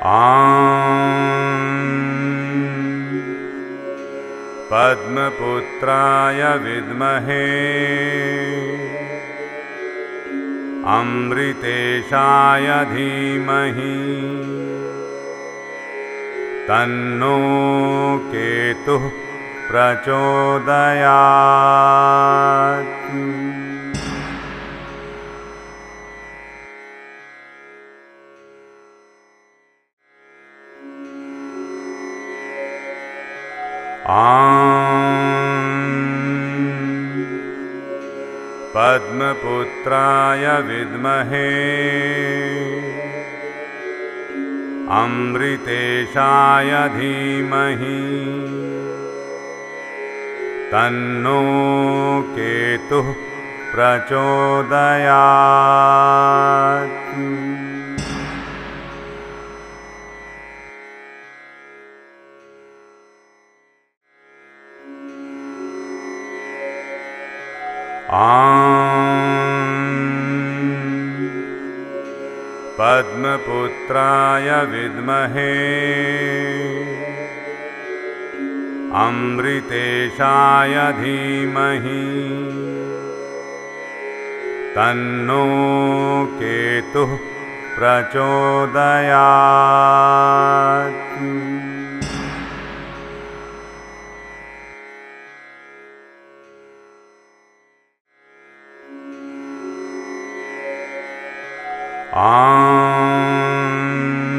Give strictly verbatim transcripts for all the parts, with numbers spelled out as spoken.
आं पद्मपुत्राय विद्महे अमृतेशाय धीमहि तन्नो केतुः प्रचोदयात्। आं पद्मपुत्राय विद्महे अमृतेशाय धीमहि तन्नो केतुः प्रचोदयात्। आं पद्मपुत्राय विद्महे अमृतेशाय धीमहि तन्नो केतुः प्रचोदयात्। आं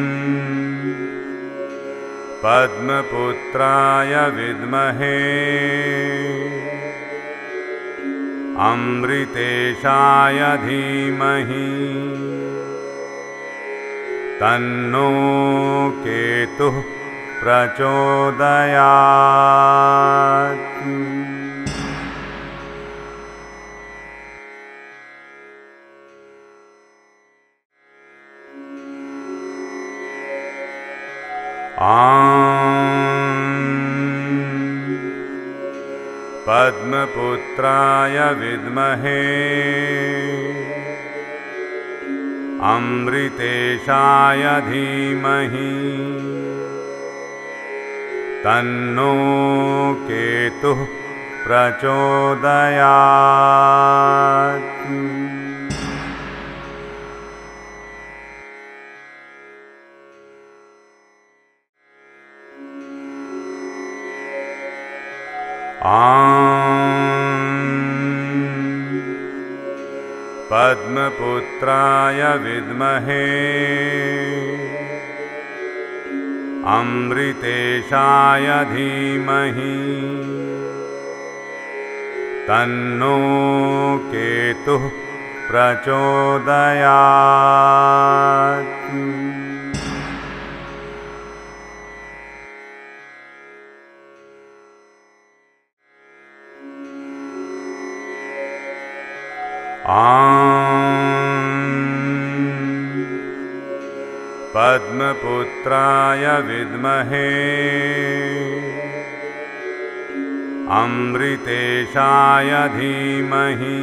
पद्मपुत्राय विद्महे अमृतेशाय धीमहि तन्नो केतुः प्रचोदयात्। आं पद्मपुत्राय विद्महे अमृतेशाय धीमहि तन्नो केतुः प्रचोदयात्। आं पद्मपुत्राय विद्महे अमृतेशाय धीमहि तन्नो केतुः प्रचोदयात्। आं पद्मपुत्राय विद्महे अमृतेशाय धीमहि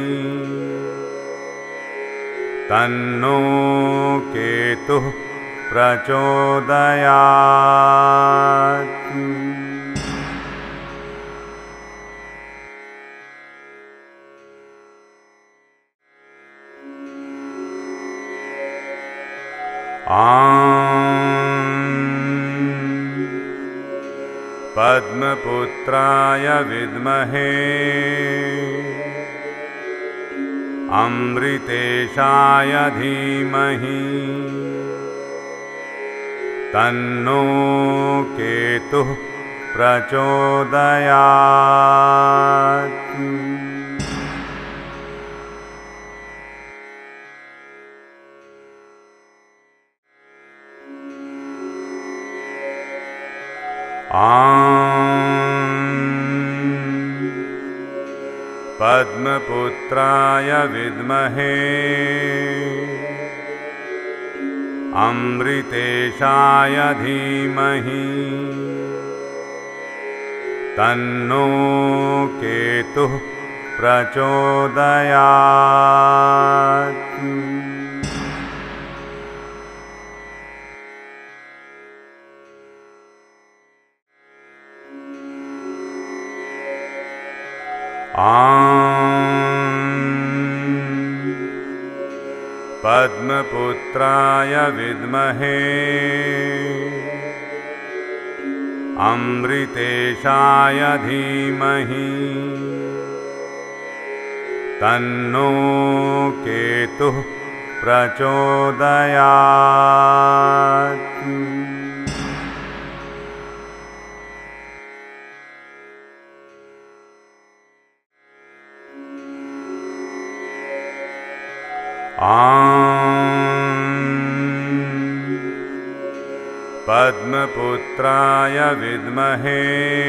तन्नो केतुः प्रचोदयात्। आं पद्मपुत्राय विद्महे अमृतेशाय धीमहि तन्नो केतुः प्रचोदयात्। आं पद्मपुत्राय विद्महे अमृतेशाय धीमहि तन्नो केतुः प्रचोदयात्। पद्मपुत्राय विद्महे अमृतेशाय धीमहि तन्नो केतुः प्रचोदयात्। पद्मपुत्राय विद्महे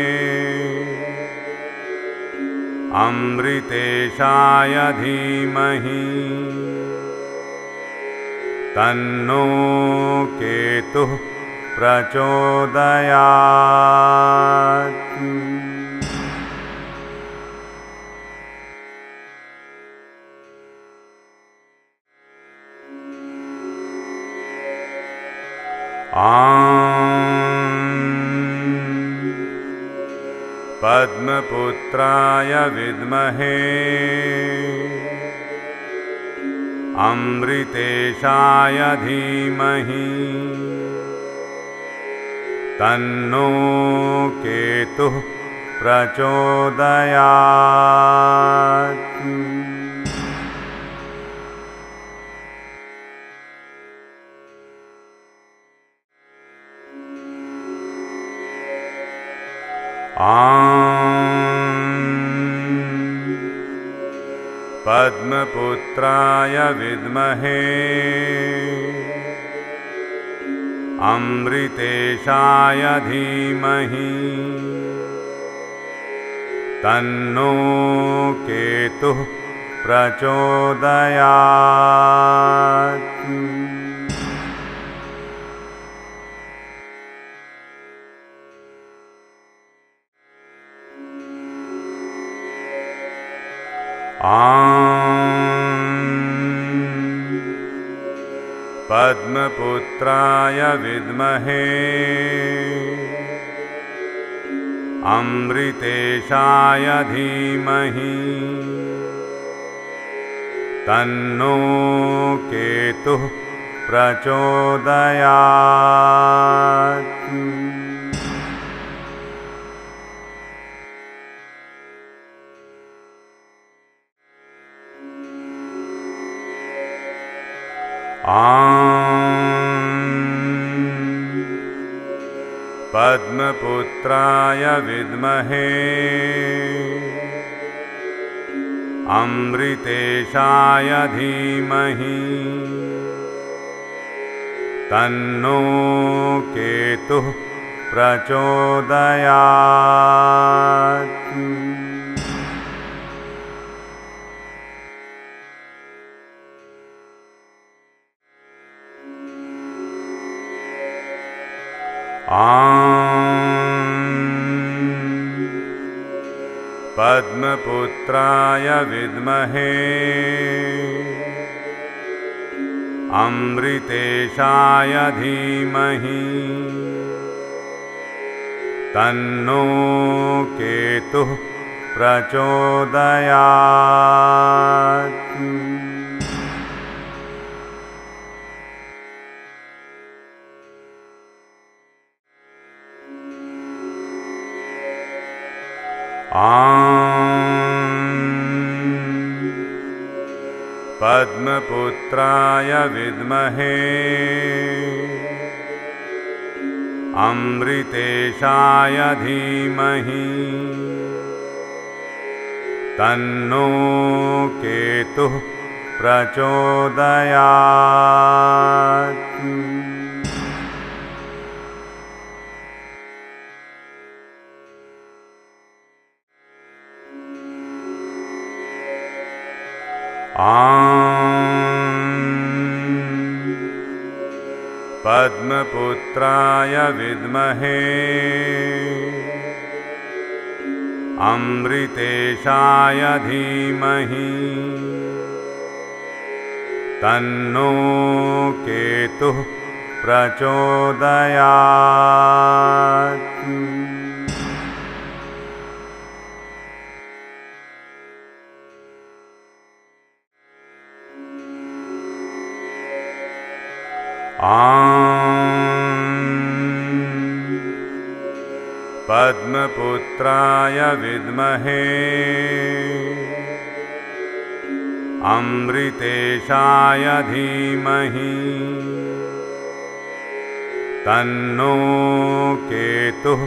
अमृतेशाय धीमहि तन्नो केतुः प्रचोदयात्। पद्मपुत्राय विद्महे अमृतेशाय धीमहि तन्नो केतुः प्रचोदयात्। पद्मपुत्राय विद्महे अमृतेशाय धीमहि तन्नो केतुः प्रचोदयात्। पद्मपुत्राय विद्महे अमृतेशाय धीमहि तन्नो केतुः प्रचोदयात्। पद्मपुत्राय विद्महे अमृतेशाय धीमहि तन्नो केतुः प्रचोदयात्। पद्मपुत्राय विद्महे अमृतेशाय धीमहि तन्नो केतुः प्रचोदयात्। पद्मपुत्राय विद्महे अमृतेशाय धीमहि तन्नो केतुः प्रचोदयात्। प्रचोदयात्। पद्मपुत्राय विद्महे अमृतेशाय धीमहि तन्नो केतुः प्रचोदयात्। आं पद्मपुत्राय विद्महे अमृतेशाय धीमहि तन्नो केतुः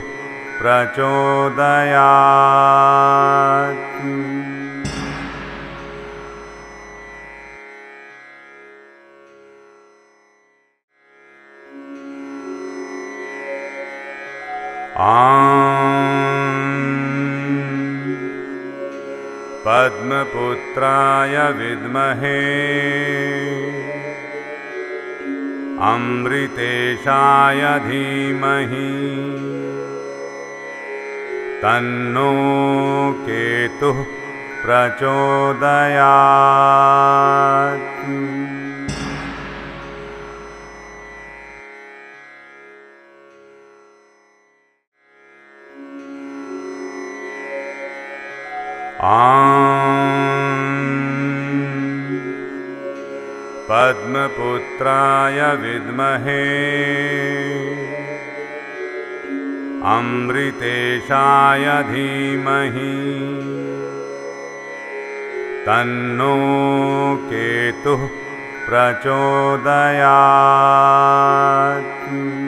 प्रचोदयात्। आं पद्मपुत्राय विद्महे अमृतेशाय धीमहि तन्नो केतुः प्रचोदयात्। आं पद्मपुत्राय विद्महे अमृतेशाय धीमहि तन्नो केतुः प्रचोदयात्।